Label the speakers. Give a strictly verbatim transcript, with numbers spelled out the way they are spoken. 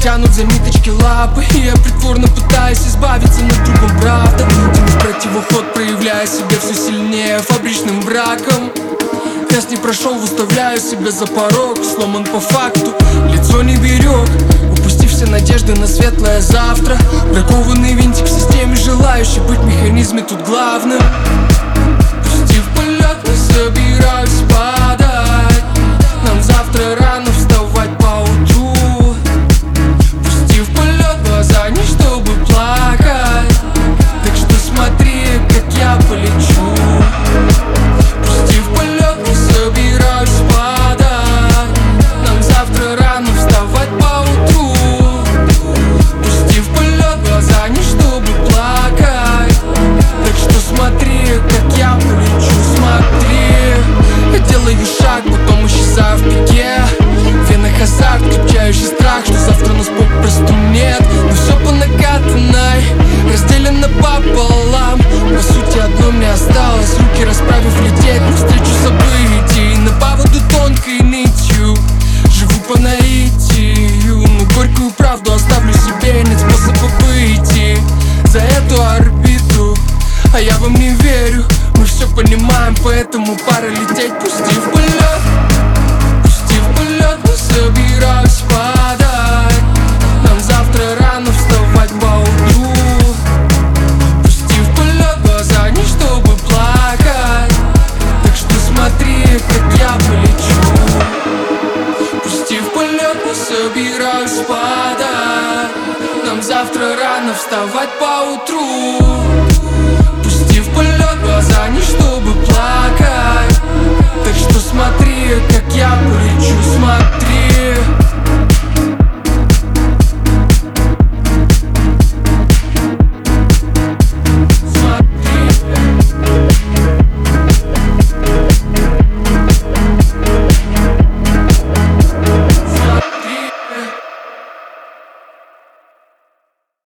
Speaker 1: тянут за ниточки лапы, и я притворно пытаюсь избавиться, но другом правда. Тяну противоход, проявляя себя все сильнее фабричным браком. Тест не прошел, выставляю себя за порог, сломан по факту, лицо не берег, упустив все надежды на светлое завтра. Бракованный винтик в системе, желающий быть в механизме тут главным. Пустив полет, не собираюсь падать, нам завтра рано вставать поутру. Пустив полет, глаза не чтобы плакать, так что смотри, как я полечу. Пустив полет, не собираюсь падать, нам завтра рано вставать поутру. Пустив полет, глаза не чтобы плакать, так что смотри, как я полечу. Смотри, я делаю шаг, потом исчезаю в пике. В венах азарт, крепчающий страх, что завтра нас попросту нет. Но все по накатанной, разделено пополам. По сути одно мне осталось, руки расправив лететь навстречу событий. На поводу тонкой нитью живу по наитию, но горькую правду оставлю себе, нет способа выйти за эту орбиту. А я вам не верю, мы все понимаем, поэтому пора лететь. Пустив полет, пустив полет, не собираюсь падать, нам завтра рано вставать поутру. Пустив полет, глаза не чтобы плакать, так что смотри, как я полечу. Пустив полет, не собираюсь падать, нам завтра рано вставать поутру.